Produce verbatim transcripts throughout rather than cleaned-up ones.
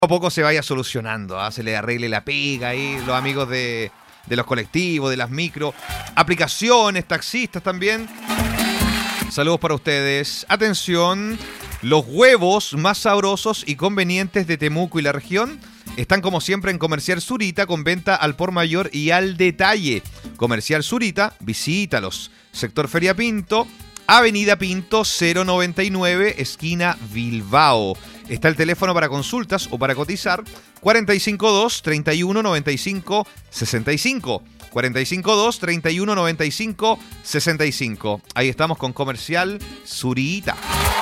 a poco se vaya solucionando, ¿eh? Se le arregle la pega ahí, los amigos de, de los colectivos, de las micro, aplicaciones, taxistas también. Saludos para ustedes. Atención, los huevos más sabrosos y convenientes de Temuco y la región están como siempre en Comercial Zurita con venta al por mayor y al detalle. Comercial Zurita, visítalos. Sector Feria Pinto, Avenida Pinto cero noventa y nueve, esquina Bilbao. Está el teléfono para consultas o para cotizar cuatro cinco dos, treinta y uno, noventa y cinco, sesenta y cinco. cuatro cinco dos, treinta y uno, noventa y cinco, sesenta y cinco. Ahí estamos con Comercial Zurita.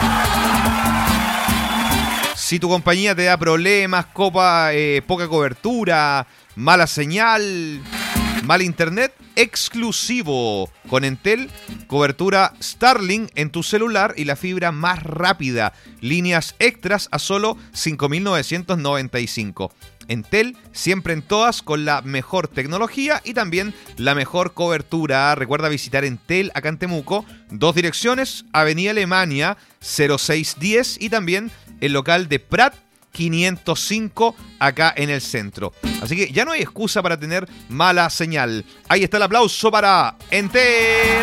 Si tu compañía te da problemas, copa, eh, poca cobertura, mala señal, mal internet, exclusivo con Entel, cobertura Starlink en tu celular y la fibra más rápida, líneas extras a solo cinco mil novecientos noventa y cinco. Entel, siempre en todas, con la mejor tecnología y también la mejor cobertura. Recuerda visitar Entel acá en Temuco, dos direcciones, Avenida Alemania cero seis diez y también el local de Prat quinientos cinco acá en el centro. Así que ya no hay excusa para tener mala señal. Ahí está el aplauso para Entel.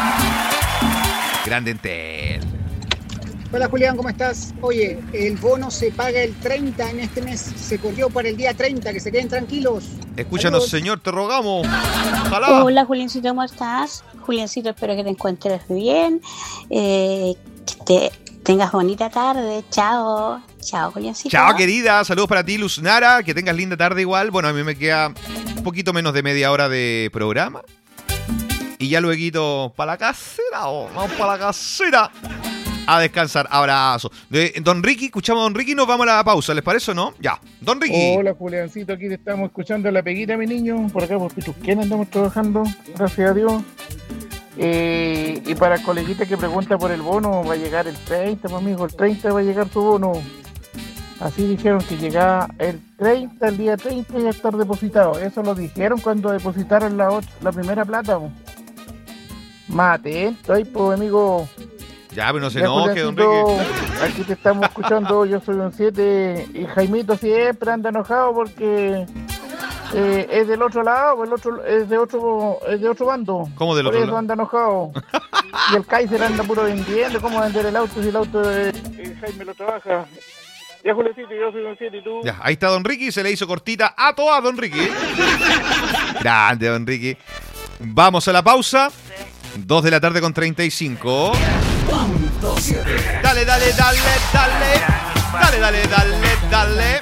Grande Entel. Hola Julián, ¿cómo estás? Oye, el bono se paga el treinta en este mes. Se corrió para el día treinta, que se queden tranquilos. Escúchanos, Saludos. Señor, te rogamos. Ojalá. Hola Juliancito, ¿cómo estás? Juliancito, espero que te encuentres bien. Eh, que te tengas bonita tarde. Chao. Chao, Juliancito. Chao, querida. Saludos para ti, Luz Nara. Que tengas linda tarde igual. Bueno, a mí me queda un poquito menos de media hora de programa. Y ya luego para la casera. Oh, vamos para la casera a descansar. Abrazo. De Don Ricky, escuchamos a Don Ricky y nos vamos a la pausa. ¿Les parece o no? Ya. Don Ricky. Hola, Juliancito. Aquí te estamos escuchando la peguita, mi niño. Por acá, por Pitusquén andamos trabajando. Gracias a Dios. Eh, y para el coleguita que pregunta por el bono, va a llegar el treinta, pues, amigo. El treinta va a llegar su bono. Así dijeron que llegaba el treinta, el día treinta y ya estar depositado. Eso lo dijeron cuando depositaron la, ocho, la primera plata. Pues. Más atento ahí, pues, amigo. Ya, pero no se enoje, Don Ricky. Aquí te estamos escuchando, yo soy un siete y Jaimito siempre anda enojado porque eh, es del otro lado, el otro es de otro es de otro bando. ¿Cómo del Por otro eso lado? anda enojado. Y el Kaiser anda puro vendiendo, ¿cómo vender el auto si el auto de eh, Jaime lo trabaja? Ya, Juliecito, yo soy un siete y tú. Ya, ahí está Don Ricky, se le hizo cortita a toda Don Ricky. Grande, Don Ricky. Vamos a la pausa. dos de la tarde con treinta y cinco. Dale, dale, dale, dale. Dale, dale, dale, dale.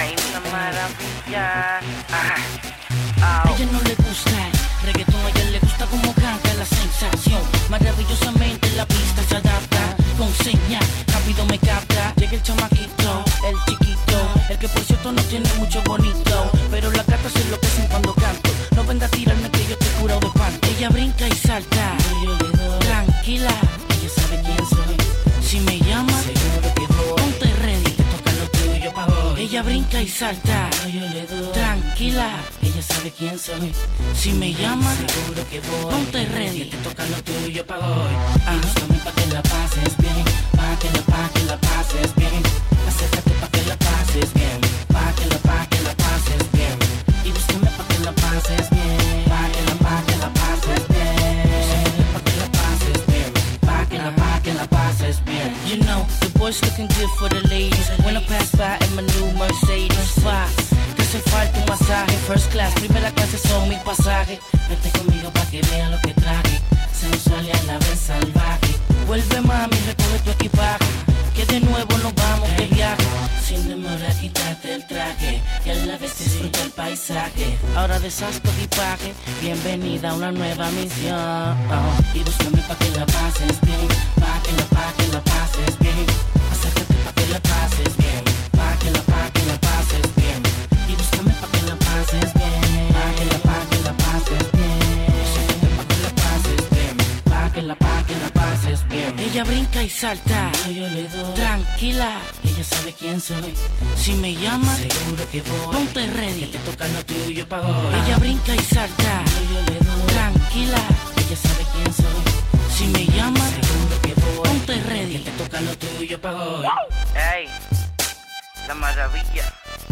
A ella no le gusta el reggaetón, a ella le gusta como canta la sensación. Maravillosamente la pista se adapta. Con señal, rápido me capta. Llega el chamaquito, el chiquito, el que por cierto no tiene mucho bonito, pero la gata se enloquecen cuando canto. No venga a tirarme que yo te curado de panto. Ella brinca y salta, yo le doy. Tranquila, ella sabe quién soy. Si me llama, seguro que voy. Ponte ready, te toca lo tuyo pa' hoy. Ella brinca y salta, yo le doy. Tranquila, ella sabe quién soy. Si me llama, seguro que voy. Ponte ready, te toca lo tuyo pa' hoy. Ah, búscame pa' que la pases bien, pa' que la, pa' que la pases bien. Acércate pa' que la pases bien, pa' que la, pa' que la pases bien. Y búscame pa' que la pases bien, pa' que la, pa' que la pases bien. Búscame pa' que la pases bien, pa' que la, pa' que la pases bien. You know, the boys looking good for the ladies. When I pass by in my new Mercedes Fox, te hace falta un masaje. First class, primera clase son mi pasaje. Vete conmigo pa' que vea lo que traje. Sensual y a la vez salvaje. Vuelve mami, recoge tu equipaje, que de nuevo nos vamos de viaje. Sin demora quítate el traje y a la vez disfruta el paisaje. Ahora deshaz tu equipaje, bienvenida a una nueva misión. Oh. Y búscame pa' que la pases bien, pa' que la, pa' que la pases bien. Acércate pa' que la pases bien, pa' que la, pa' que la pases bien. Y búscame pa' que la pases bien, pa' que la, pa' que la pases bien. Búscame pa' que la pases bien, pa' que la, pa' que la pases bien. Ella brinca y salta, yo le doy. Tranquila, ella sabe quién soy. Si me llama, seguro que voy. Ponte ready, que te toca lo tuyo pa' hoy. Ella brinca y salta, yo le doy. Tranquila, ella sabe quién soy. Si me llama, seguro que voy. Ponte ready, que te toca lo tuyo pa' hoy. Ey, la maravilla.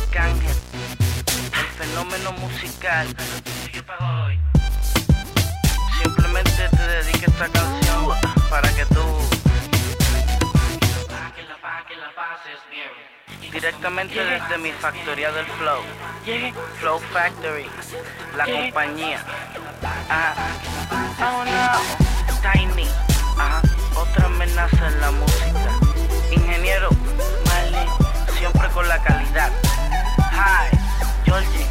Arcángel, el fenómeno musical. Yo pago hoy. Simplemente te dedico esta canción para que tú directamente desde mi factoría del Flow, Flow Factory, la compañía. Ajá. Oh no, Tiny. Ajá. Otra amenaza en la música. Ingeniero Marley, siempre con la calidad. Hi, Georgie.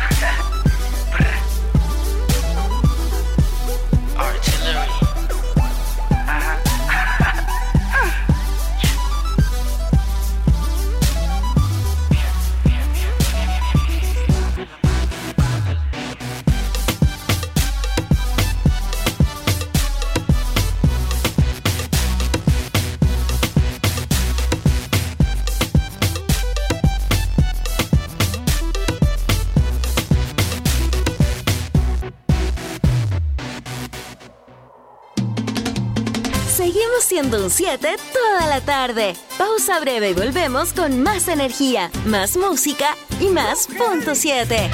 Artillery. Ajá. Seguimos siendo un siete toda la tarde. Pausa breve y volvemos con más energía, más música y más punto siete.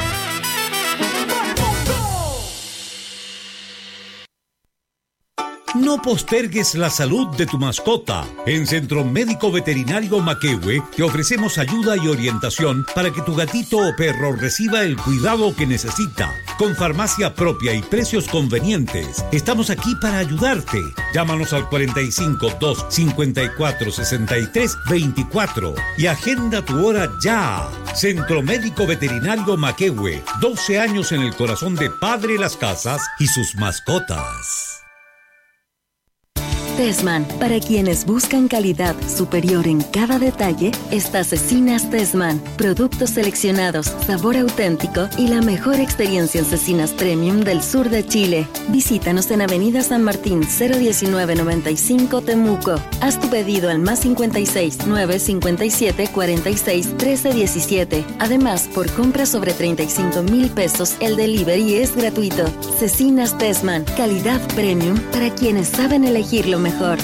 No postergues la salud de tu mascota. En Centro Médico Veterinario Maquehue te ofrecemos ayuda y orientación para que tu gatito o perro reciba el cuidado que necesita. Con farmacia propia y precios convenientes, estamos aquí para ayudarte. Llámanos al cuarenta y cinco, dos cincuenta y cuatro, sesenta y tres veinticuatro y agenda tu hora ya. Centro Médico Veterinario Maquehue, doce años en el corazón de Padre Las Casas y sus mascotas. Tessman, para quienes buscan calidad superior en cada detalle, está Cecinas Tessman. Productos seleccionados, sabor auténtico y la mejor experiencia en cecinas premium del sur de Chile. Visítanos en Avenida San Martín cero diecinueve noventa y cinco Temuco. Haz tu pedido al más cincuenta y seis, nueve cincuenta y siete, cuarenta y seis, trece diecisiete. Además, por compra sobre treinta y cinco mil pesos, el delivery es gratuito. Cecinas Tessman, calidad premium para quienes saben elegirlo mejor.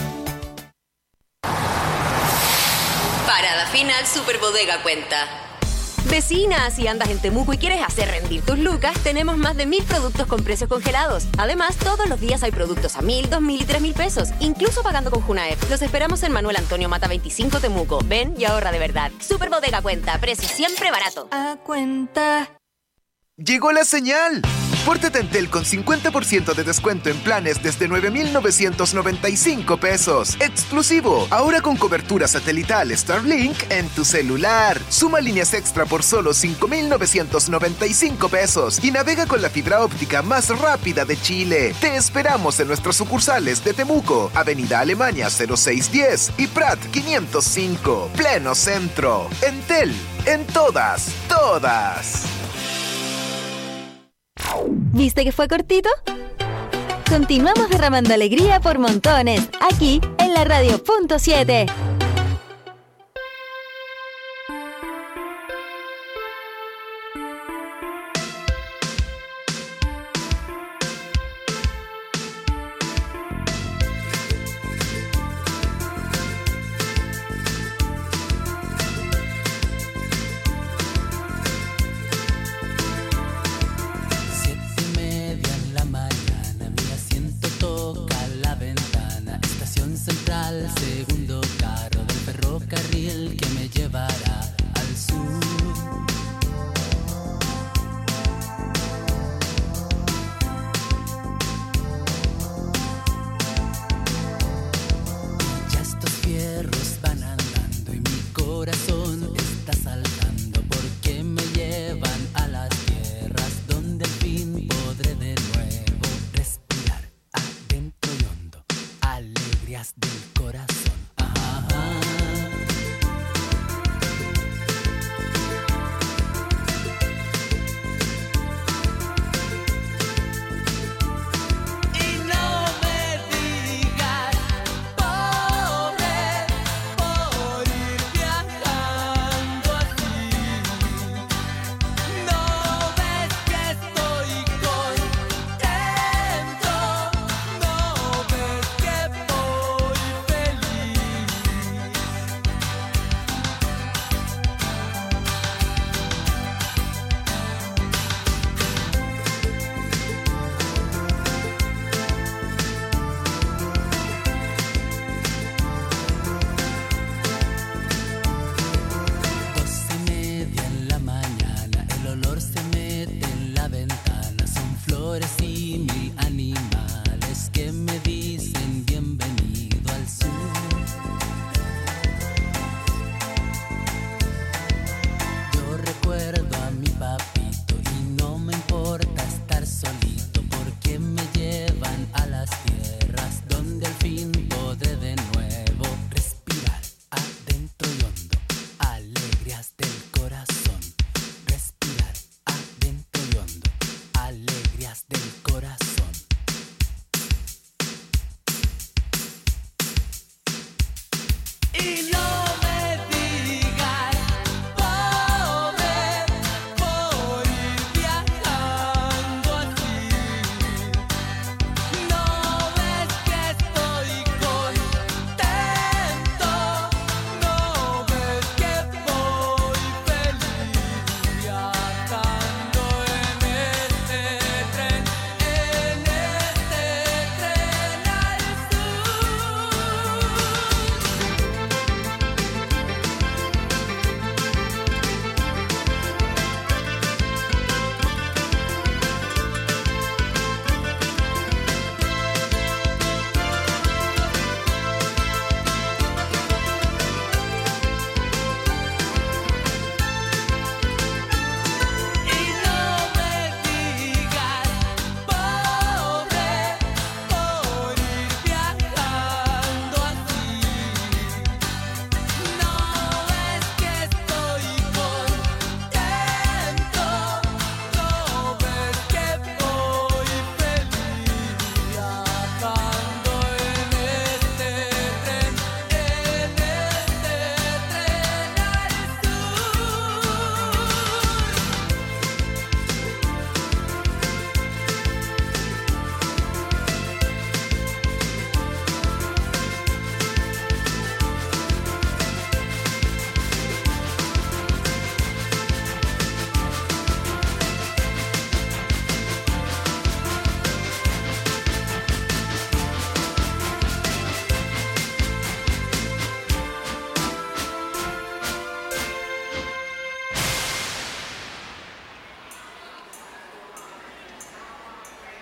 Parada final Super Bodega Cuenta. Vecina, si andas en Temuco y quieres hacer rendir tus lucas, tenemos más de mil productos con precios congelados. Además, todos los días hay productos a mil, dos mil y tres mil pesos, incluso pagando con Junaep. Los esperamos en Manuel Antonio Mata veinticinco Temuco. Ven y ahorra de verdad. Super Bodega Cuenta, precio siempre barato. A cuenta. ¡Llegó la señal! Pórtate a Entel con cincuenta por ciento de descuento en planes desde nueve mil novecientos noventa y cinco pesos. ¡Exclusivo! Ahora con cobertura satelital Starlink en tu celular. Suma líneas extra por solo cinco mil novecientos noventa y cinco pesos y navega con la fibra óptica más rápida de Chile. Te esperamos en nuestras sucursales de Temuco, Avenida Alemania cero seis diez y Prat quinientos cinco. Pleno Centro. Entel. En todas, todas. ¿Viste que fue cortito? Continuamos derramando alegría por montones, aquí en la Radio Punto siete. Segundo carril.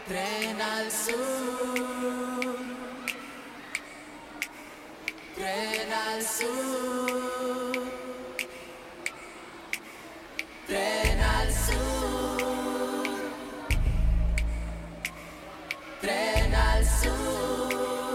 Tren al sur, tren al sur, tren al sur, tren al sur.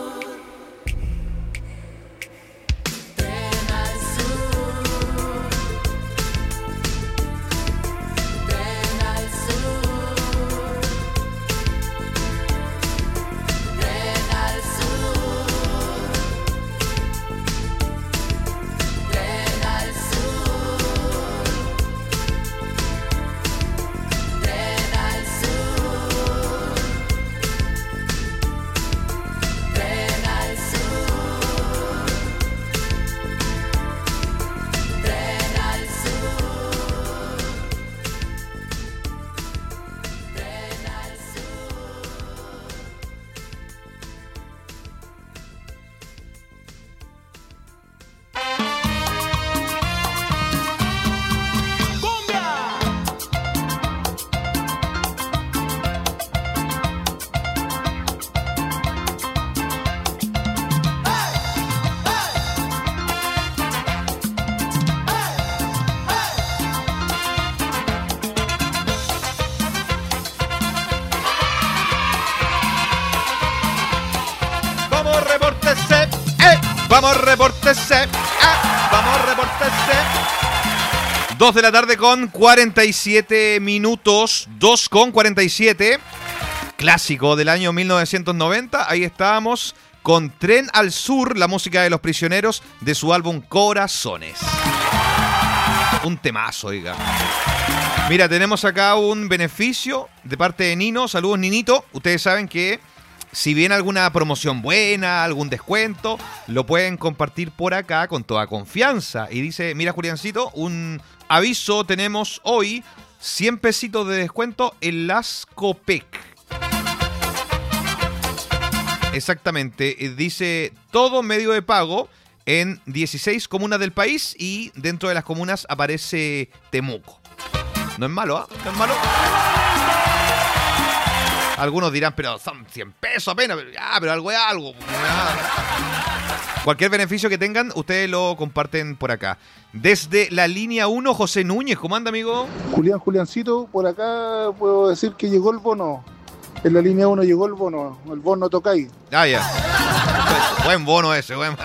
Vamos, repórtese. Ah, vamos, repórtese. dos de la tarde con cuarenta y siete minutos. dos con cuarenta y siete. Clásico del año mil novecientos noventa. Ahí estábamos con Tren al Sur, la música de Los Prisioneros de su álbum Corazones. Un temazo, oiga. Mira, tenemos acá un beneficio de parte de Nino. Saludos, Ninito. Ustedes saben que si viene alguna promoción buena, algún descuento, lo pueden compartir por acá con toda confianza. Y dice, mira, Juliancito, un aviso tenemos hoy, cien pesitos de descuento en las Copec. Exactamente, dice todo medio de pago en dieciséis comunas del país y dentro de las comunas aparece Temuco. No es malo, ¿ah? ¿eh? No es malo. Algunos dirán, pero son cien pesos apenas. Pero, ah, pero algo es algo. Cualquier beneficio que tengan, ustedes lo comparten por acá. Desde la línea uno, José Núñez. ¿Cómo anda, amigo? Julián, Juliancito, por acá puedo decir que llegó el bono. En la línea uno llegó el bono. El bono Tocay. Ah, ya. Buen, buen bono ese, buen.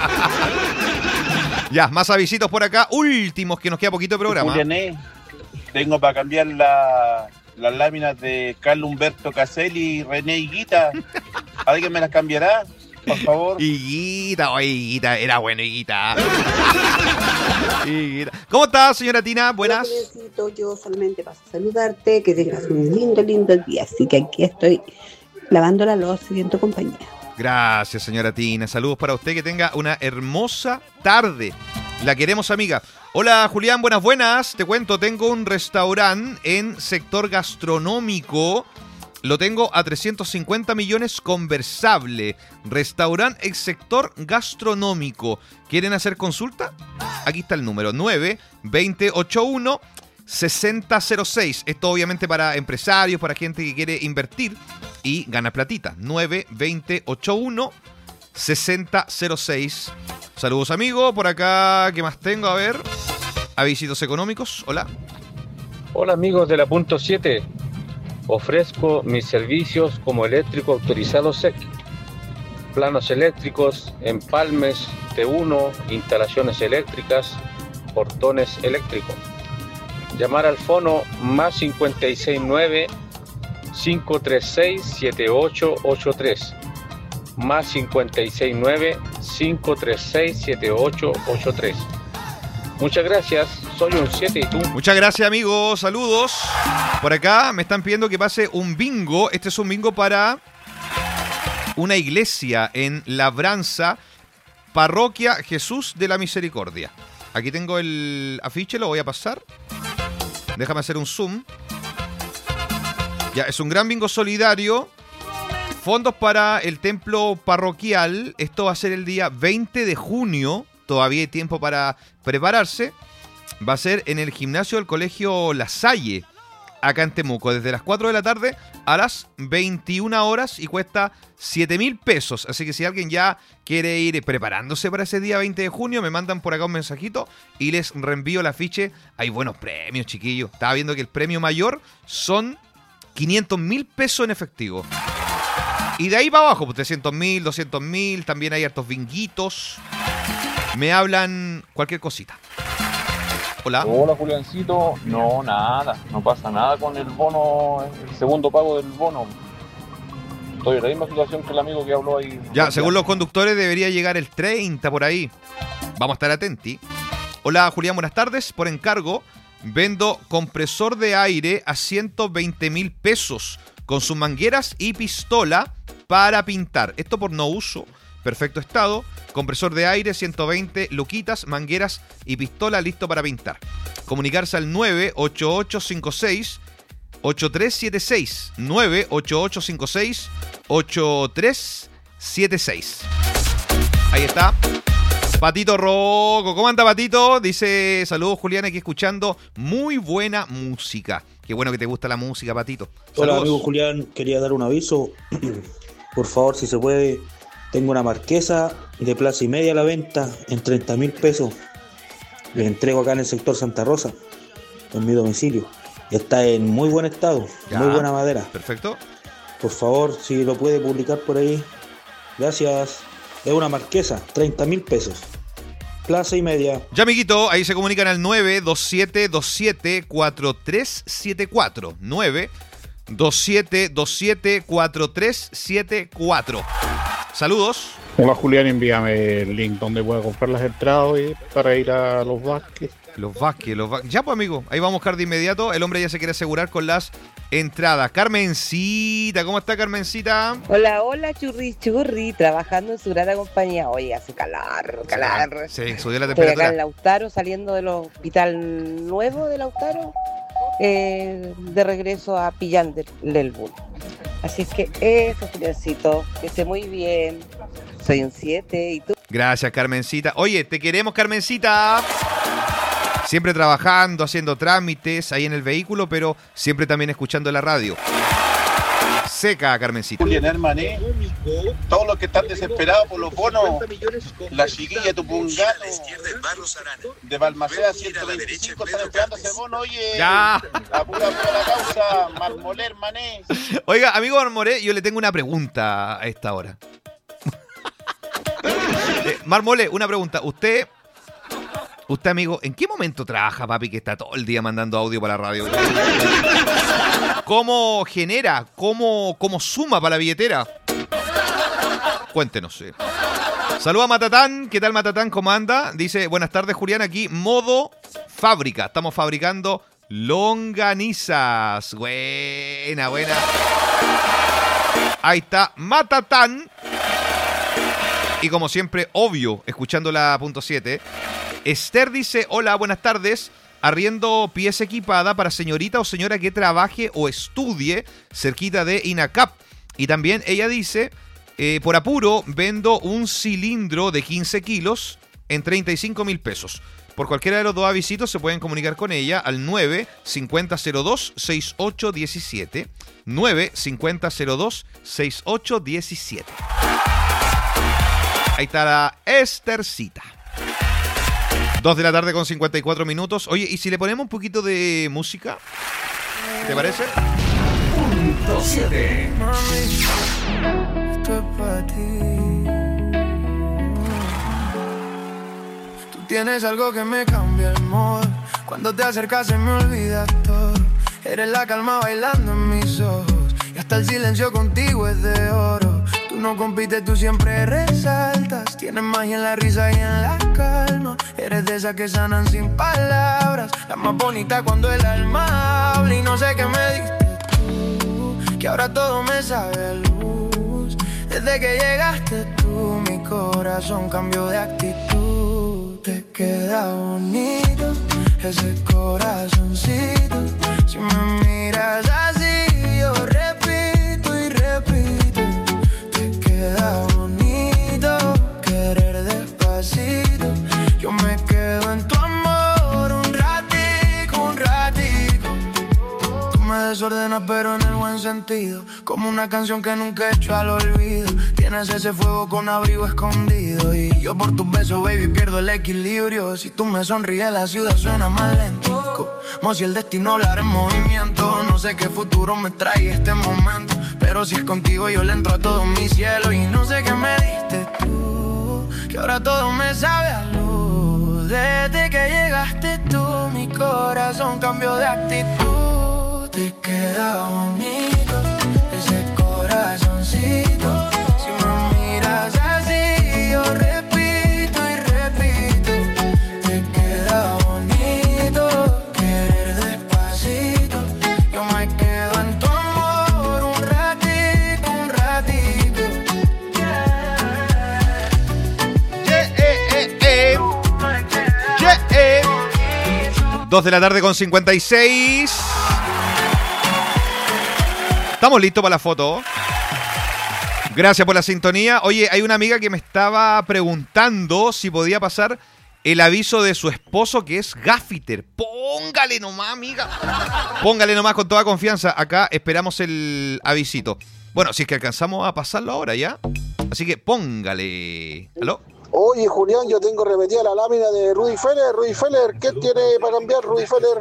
Ya, más avisitos por acá. Últimos, que nos queda poquito de programa. Juliané, tengo para cambiar la... las láminas de Carlos Humberto Caselli y René Higuita. ¿Alguien me las cambiará? Por favor. Higuita, oye, Higuita, era bueno, Higuita. Higuita. ¿Cómo estás, señora Tina? Buenas. Hola, yo solamente paso a saludarte, que tengas un lindo, lindo día. Así que aquí estoy lavando la loza y viendo compañía. Gracias, señora Tina. Saludos para usted, que tenga una hermosa tarde. La queremos, amiga. Hola, Julián, buenas, buenas. Te cuento, tengo un restaurante en sector gastronómico. Lo tengo a trescientos cincuenta millones conversable. Restaurante en sector gastronómico. ¿Quieren hacer consulta? Aquí está el número nueve dos ocho uno seis cero cero seis. Esto obviamente para empresarios, para gente que quiere invertir y gana platita. nueve dos ocho uno seis cero cero seis. Saludos, amigo. Por acá, ¿qué más tengo? A ver. Avisitos económicos. Hola. Hola, amigos de la punto siete. Ofrezco mis servicios como eléctrico autorizado S E C. Planos eléctricos, empalmes, T uno, instalaciones eléctricas, portones eléctricos. Llamar al fono más cinco seis nueve, cinco tres seis, siete ocho ocho tres. Más cinco seis nueve, cinco tres seis, siete ocho ocho tres. Muchas gracias, soy un siete y tú. Muchas gracias, amigos, saludos. Por acá me están pidiendo que pase un bingo. Este es un bingo para una iglesia en Labranza, Parroquia Jesús de la Misericordia. Aquí tengo el afiche, lo voy a pasar. Déjame hacer un zoom. Ya, es un gran bingo solidario. Fondos para el templo parroquial. Esto va a ser el día veinte de junio. Todavía hay tiempo para prepararse. Va a ser en el gimnasio del Colegio La Salle. acá en Temuco, desde las cuatro de la tarde a las veintiuna horas y cuesta siete mil pesos. Así que si alguien ya quiere ir preparándose para ese día veinte de junio, me mandan por acá un mensajito y les reenvío el afiche. Hay buenos premios, chiquillos. Estaba viendo que el premio mayor son quinientos mil pesos en efectivo. Y de ahí para abajo, pues trescientos mil, doscientos mil, también hay hartos binguitos. Me hablan cualquier cosita. Hola. Hola, Juliancito. No, nada. No pasa nada con el bono, el segundo pago del bono. Estoy en la misma situación que el amigo que habló ahí. Ya, según los conductores debería llegar el treinta por ahí. Vamos a estar atentos. Hola, Julián, buenas tardes. Por encargo, vendo compresor de aire a ciento veinte mil pesos con sus mangueras y pistola para pintar. Esto por no uso. Perfecto estado, compresor de aire, ciento veinte, luquitas, mangueras y pistola listo para pintar. Comunicarse al nueve ocho ocho cinco seis ocho tres siete seis, nueve ocho ocho cinco seis ocho tres siete seis. Ahí está. Patito Roco, ¿cómo anda, Patito? Dice, saludos, Julián, aquí escuchando muy buena música. Qué bueno que te gusta la música, Patito. Saludos. Hola, amigo Julián, quería dar un aviso. Por favor, si se puede, tengo una marquesa de plaza y media a la venta en treinta mil pesos. Les entrego acá en el sector Santa Rosa, en mi domicilio. Está en muy buen estado, ya. Muy buena madera. Perfecto. Por favor, si lo puede publicar por ahí. Gracias. Es una marquesa, treinta mil pesos. Plaza y media. Ya, amiguito, ahí se comunican al nueve dos siete dos siete cuatro tres siete cuatro. nueve dos siete dos siete cuatro tres siete cuatro. Saludos. Hola, Julián, envíame el link donde pueda comprar las entradas para ir a los Vázquez. Los Vázquez, los Vázquez. Ya, pues, amigo, ahí vamos a buscar de inmediato. El hombre ya se quiere asegurar con las entradas. Carmencita, ¿cómo está, Carmencita? Hola, hola, churri, churri, trabajando en su grata compañía. Oye, hace calor, calor. Sí, subió la temperatura. Estoy acá en Lautaro, saliendo del hospital nuevo de Lautaro, eh, de regreso a Pillán del, del Bull. Así es que eso, Juliancito, que esté muy bien. Soy un siete, ¿y tú? Gracias, Carmencita. Oye, te queremos, Carmencita. Siempre trabajando, haciendo trámites ahí en el vehículo, pero siempre también escuchando la radio. Seca, Carmencita. Julián, hermané, todos los que están desesperados por los bonos, la chiquilla Tupungano de Balmaceda ciento veinticinco están esperando ese bono. Oye, ya. La pura, pura causa, Marmolé, hermané. Oiga, amigo Marmolé, yo le tengo una pregunta a esta hora. eh, Marmolé, una pregunta. Usted... Usted, amigo, ¿en qué momento trabaja, papi, que está todo el día mandando audio para la radio? ¿Cómo genera? ¿Cómo, cómo suma para la billetera? Cuéntenos. Eh. Saluda a Matatán. ¿Qué tal, Matatán? ¿Cómo anda? Dice, buenas tardes, Julián. Aquí, modo fábrica. Estamos fabricando longanizas. Buena, buena. Ahí está, Matatán. Y como siempre, obvio, escuchando la punto siete. Esther dice, hola, buenas tardes. Arriendo pieza equipada para señorita o señora que trabaje o estudie cerquita de INACAP. Y también ella dice, eh, por apuro, vendo un cilindro de quince kilos en treinta y cinco mil pesos. Por cualquiera de los dos avisitos se pueden comunicar con ella al nueve cincuenta cero dos sesenta y ocho diecisiete. nueve cincuenta cero dos sesenta y ocho diecisiete. Ahí está la Esthercita. Dos de la tarde con cincuenta y cuatro minutos. Oye, ¿y si le ponemos un poquito de música? ¿Te parece? Punto siete. Esto es para ti. Tú tienes algo que me cambia el mood. Cuando te acercas se me olvida todo. Eres la calma bailando en mis ojos. Y hasta el silencio contigo es de oro. Tú no compites, tú siempre resaltas. Tienes magia en la risa y en la calma. Eres de esas que sanan sin palabras. La más bonita cuando el alma habla. Y no sé qué me diste tú, que ahora todo me sabe a luz. Desde que llegaste tú, mi corazón cambió de actitud. Te queda bonito ese corazoncito. Si me miras así, yo repito y repito. Te queda bonito querer despacito. Yo me quedo en tu amor un ratico, un ratico. Tú me desordenas pero en el buen sentido. Como una canción que nunca he hecho al olvido. Tienes ese fuego con abrigo escondido. Y yo por tus besos, baby, pierdo el equilibrio. Si tú me sonríes, la ciudad suena más lento. Como si el destino hablara en movimiento. No sé qué futuro me trae este momento, pero si es contigo yo le entro a todo mi cielo. Y no sé qué me diste tú, que ahora todo me sabe a luz. Desde que llegaste tú, mi corazón cambió de actitud. Te queda bonito ese corazoncito. Si me miras así, yo repito y repito. Te queda bonito querer despacito. Yo me quedo en tu amor un ratito, un ratito. Yeah, eh, eh, eh. Yeah, eh. Dos de la tarde con cincuenta y seis. Estamos listos para la foto. Gracias por la sintonía. Oye, hay una amiga que me estaba preguntando si podía pasar el aviso de su esposo, que es gaffiter. Póngale nomás, amiga. Póngale nomás con toda confianza. Acá esperamos el avisito. Bueno, si es que alcanzamos a pasarlo ahora, ¿ya? Así que póngale. ¿Aló? Oye, Julián, yo tengo repetida la lámina de Rudy Feller. Rudy Feller, ¿qué tiene para cambiar, Rudy Feller?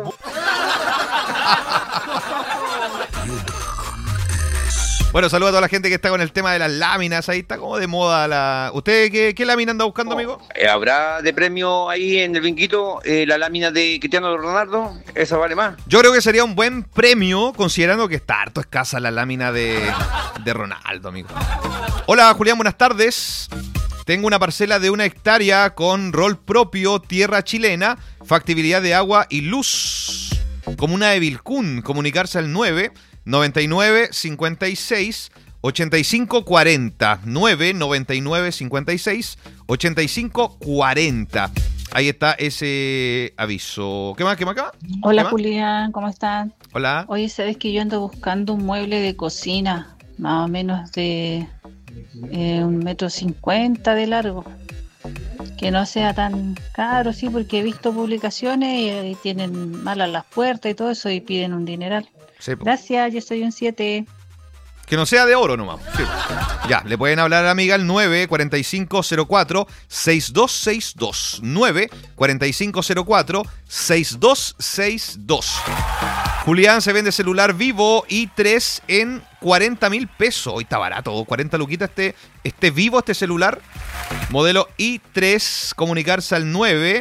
Bueno, saludos a toda la gente que está con el tema de las láminas. Ahí está como de moda la... ¿Usted qué, qué lámina anda buscando, amigo? Eh, ¿Habrá de premio ahí en el binguito eh, la lámina de Cristiano Ronaldo? Esa vale más. Yo creo que sería un buen premio, considerando que está harto escasa la lámina de, de Ronaldo, amigo. Hola, Julián, buenas tardes. Tengo una parcela de una hectárea con rol propio, tierra chilena, factibilidad de agua y luz. Comuna de Vilcún, comunicarse al nueve noventa y nueve cincuenta y seis ochenta y cinco cuarenta. nueve noventa y nueve cincuenta y seis ochenta y cinco cuarenta. Ahí está ese aviso. ¿Qué más? ¿Qué más acá? Hola, ¿Qué más? Julián, ¿cómo están? Hola. Oye, ¿sabes que yo ando buscando un mueble de cocina, más o menos de eh, un metro cincuenta de largo? Que no sea tan caro, sí, porque he visto publicaciones y, y tienen malas las puertas y todo eso y piden un dineral. Sí, po. Gracias, yo soy un siete. Que no sea de oro nomás. Sí. Ya, le pueden hablar a la amiga al nueve cuatro cinco cero cuatro seis dos seis dos. nueve cuatro cinco cero cuatro seis dos seis dos. Julián, se vende celular Vivo i tres en cuarenta mil pesos. Hoy está barato, cuarenta luquitas este, este Vivo, este celular. Modelo i tres, comunicarse al nueve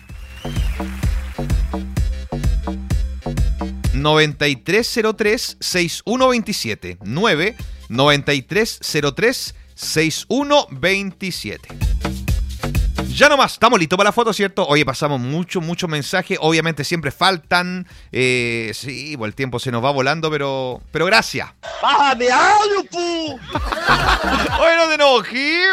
noventa y tres cero tres sesenta y uno veintisiete. nueve noventa y tres cero tres sesenta y uno veintisiete. Ya nomás, estamos listos para la foto, ¿cierto? Oye, pasamos muchos, muchos mensajes. Obviamente siempre faltan. Eh, sí, pues el tiempo se nos va volando, pero pero gracias. ¡Bájame audio, pu! Oye, no te enojes.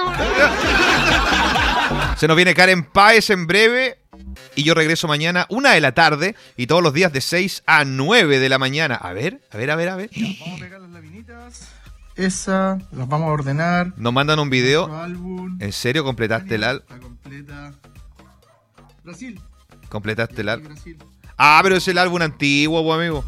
Se nos viene Karen Páez en breve. Y yo regreso mañana una de la tarde y todos los días de seis a nueve de la mañana. A ver, a ver, a ver, a ver. Vamos a pegar las laminitas. Esa, las vamos a ordenar. Nos mandan un video. ¿En serio completaste el álbum? Completa. Brasil. ¿Completaste el álbum? Ah, pero es el álbum antiguo, pues, amigo.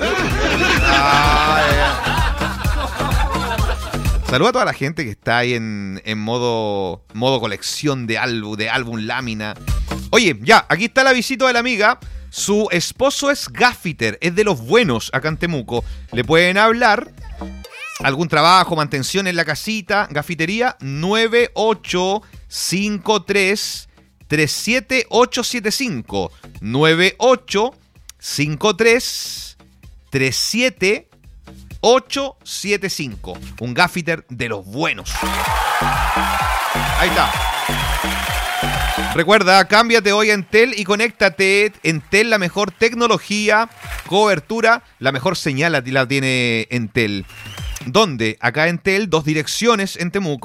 Ah, Saluda a toda la gente que está ahí en, en modo, modo colección de álbum, de álbum lámina. Oye, ya, aquí está la visita de la amiga. Su esposo es gaffiter, es de los buenos acá en Temuco. Le pueden hablar, algún trabajo, mantención en la casita, gafitería, nueve ocho cinco tres tres siete ocho siete cinco. nueve ocho cinco tres tres siete ocho siete cinco. Un gaffiter de los buenos. Ahí está. Recuerda, cámbiate hoy a Entel y conéctate. Entel, la mejor tecnología, cobertura, la mejor señal la tiene Entel. ¿Dónde? Acá Entel, dos direcciones en Temuco.